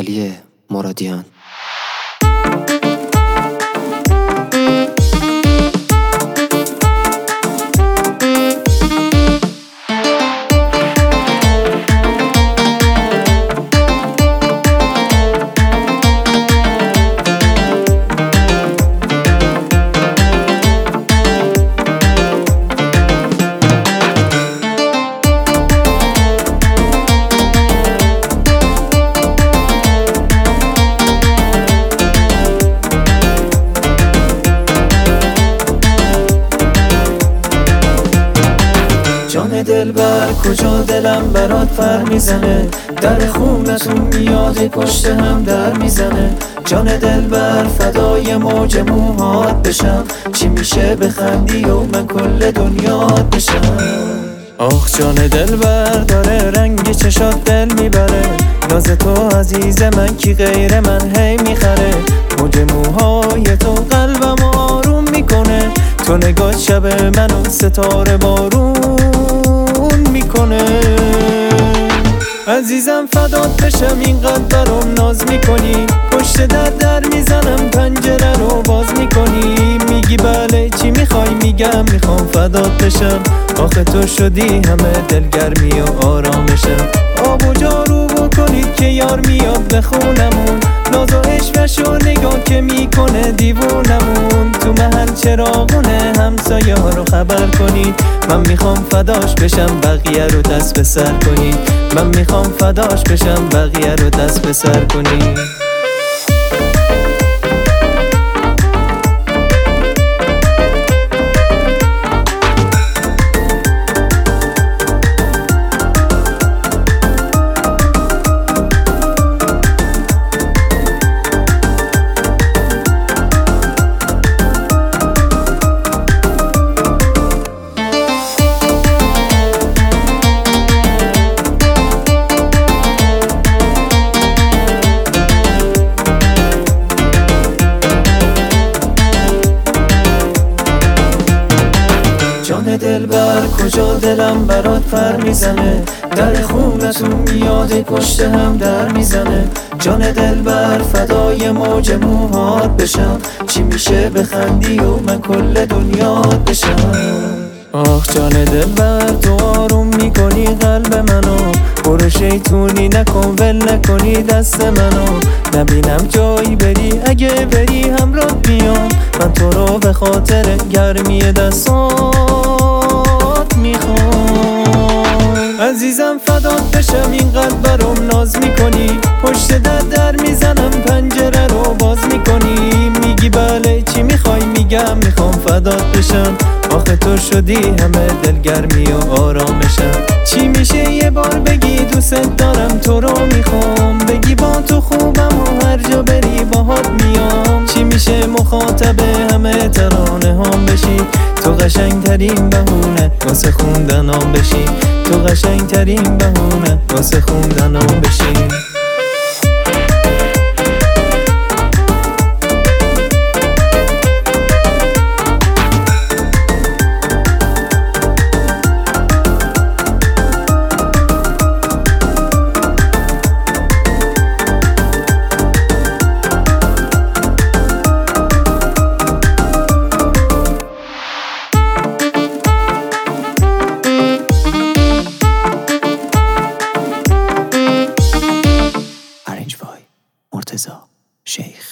علی مرادیان. جان دلبر کجا دلم برات پر میزنه، در خونتون میاد پشت هم در میزنه. جان دلبر فدای موج موهات بشم، چی میشه بخندی و من کل دنیات بشم. آخ جان دلبر داره رنگ چشات دل میبره، ناز تو عزیز من کی غیر من هی میخره. موج موهای تو قلبم آروم میکنه، تو نگاه شب منو ستاره بارون میکنه. عزیزم فدات بشم اینقدر برام ناز میکنی، پشت در میزنم پنجره رو باز میکنی. میگی بله چی میخوای، میگم میخوام فدات بشم. آخه تو شدی همه دلگرمی و آرامشم. آب و جارو بکنید که یار میاد به خونمون، ناز و عشقشو نگاه که میکنه دیوونمون. تو محل چراغونه همسایه ها رو خبر کنید، من میخوام فداش بشم بقیه رو دست به سر کنید. من میخوام فداش بشم بقیه رو دست به سر کنید. جان دلبر کجا دلم برات پر میزنه، در خونتون میاد پشت هم در میزنه. جان دلبر فدای موج موهات بشم، چی میشه بخندی و من کل دنیات بشم. آخ جان دلبر تو آروم میکنی قلب منو، برو شیطونی نکن ول نکنی دست منو. نبینم جایی بری، اگه بری همراه میام، من تو رو به خاطر گرمی دستات میخوام. عزیزم فدات بشم اینقدر برام ناز میکنی، پشت در میزنم پنجره رو باز میکنی. میگی بله چی میخوای، میگم میخوام فدات بشم. آخه تو شدی همه دلگرمی و آرامشم. چی میشه یه بار بگی دوست دارم تو رو میخوام، بگی با تو خوبم و هر جا بری باهات میام. چی میشه مخاطب همه ترانه هم بشی، تو قشنگ ترین بهونه واسه خوندنام بشی. تو قشنگ ترین بهونه واسه خوندنام بشی. مرتضی شیخ.